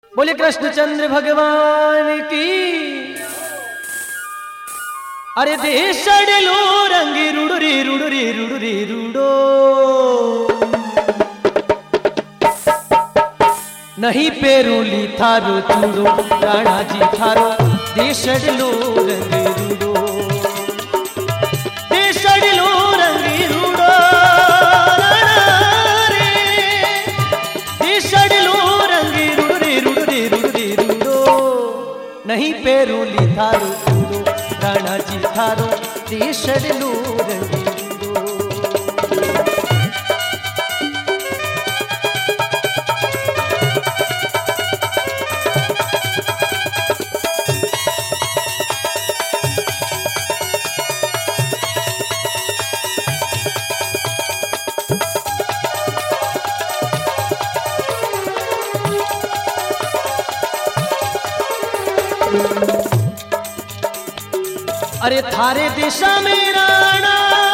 बोले कृष्णचंद्र भगवान की। अरे देशड़लो रंगी रुडुरी रुडुरी रुडुरी रुडो, नहीं पेरूली थारो चूड़ो राणा जी थारो देशड़लो रंगी रुडो, देशड़लो रंगी रुडो रे, देशड़लो रंगी रुडुरी रुडुरी रुडुरी रुडो, नहीं पेरूली थारो चूड़ो राणा जी थारो देशड़लो रंगी रुडो। अरे थारे दिशा में राणा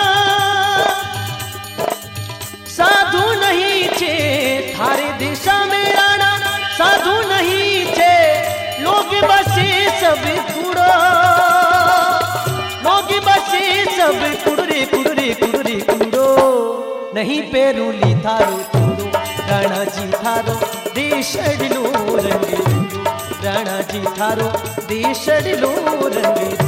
साधु नहीं छे, थारे दिशा में राणा साधु नहीं छे, लोग बसे सब कूड़ो, लोग बसे सब कुड़रे कुड़रे कुड़रे कूड़ो, नहीं पेरूली थारो चूड़ो राणा जी थारो देशड़लो रंगे रुडो, राणा जी थारो देशड़लो रंगे रुडो।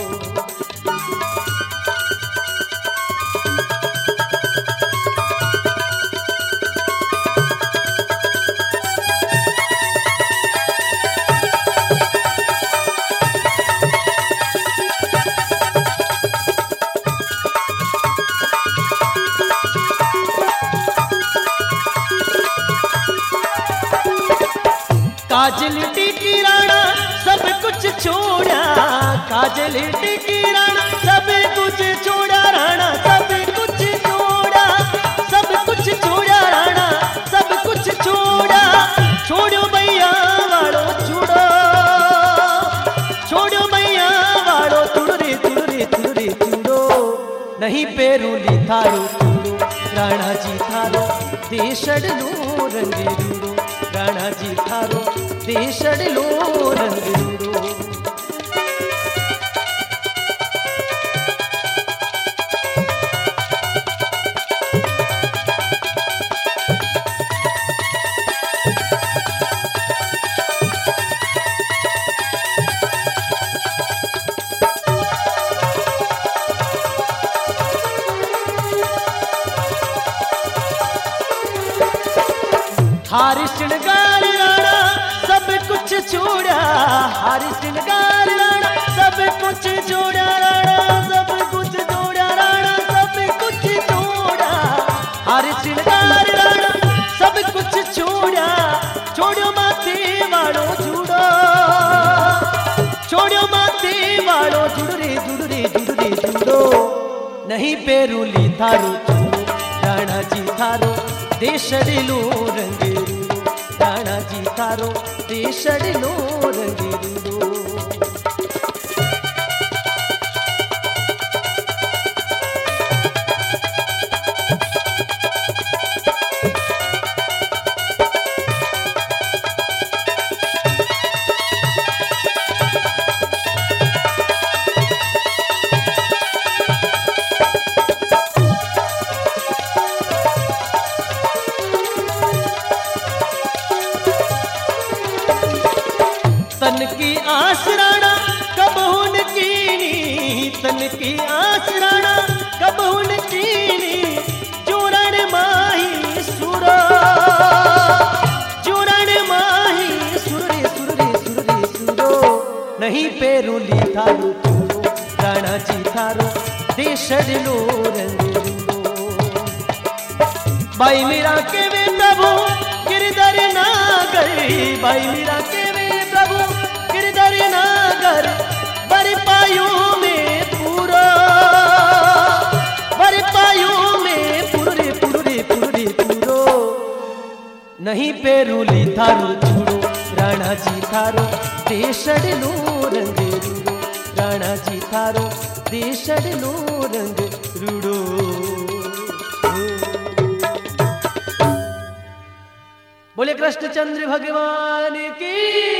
काजल टिकी राणा सब कुछ छोड़ा, काजल टिकी राणा सब कुछ छोड़ा, राणा सब कुछ छोड़ा, सब कुछ छोड़ा राणा सब कुछ छोड़ा, छोड़ो भैया वालो छोड़ो, छोड़ो भैया वालो तुड़रे तुड़रे तुड़रे तुड़ो, नहीं पेरूली थारो चूड़ो राणा जी थारो देशड़लो रंगे रुडो, राणा जी थारो देशड़लो रंगे रुडो। हारी श्रृंगार राणा सब कुछ छोड़ा, हारी श्रृंगार राणा सब कुछ छोड़ा, राणा सब कुछ छोड़ा, राणा सब कुछ छोड़ा, हारी श्रृंगार राणा सब कुछ छोड़ा, छोड़ो माथे वालो जुड़ो, छोड़ो माथे वालो जुड़रे जुड़रे जुड़रे जुड़ो, नहीं पेरूली थारो चूड़ो राणा जी थारो देशड़लो रंगे रुडो, राणा जी थारो देशड़लो रंगे रुडो। तन की आस राणा कब हुन कीनी, तन की आस राणा कब हुन कीनी, चूरण माही सुरो, चूरण माही सुरे सुरे सुरे सुरो, नहीं पेरूली थारो चूड़ो राणा जी थारो देशड़लो रंगे रुडो। बाई मीरा के वे प्रभु गिरधर नागर, बाई मीरा के वे प्रभु गिरधर नागर, बर पायो में पूरा, बर पायो में पुररे पुररे पुररे पुरो, नहीं पेरूली थारो चूड़ो राणा जी थारो देशड़लो रंगे रुडो, राणा जी थारो देशड़लो रंगे रुडो। बोले कृष्णचंद्र भगवान की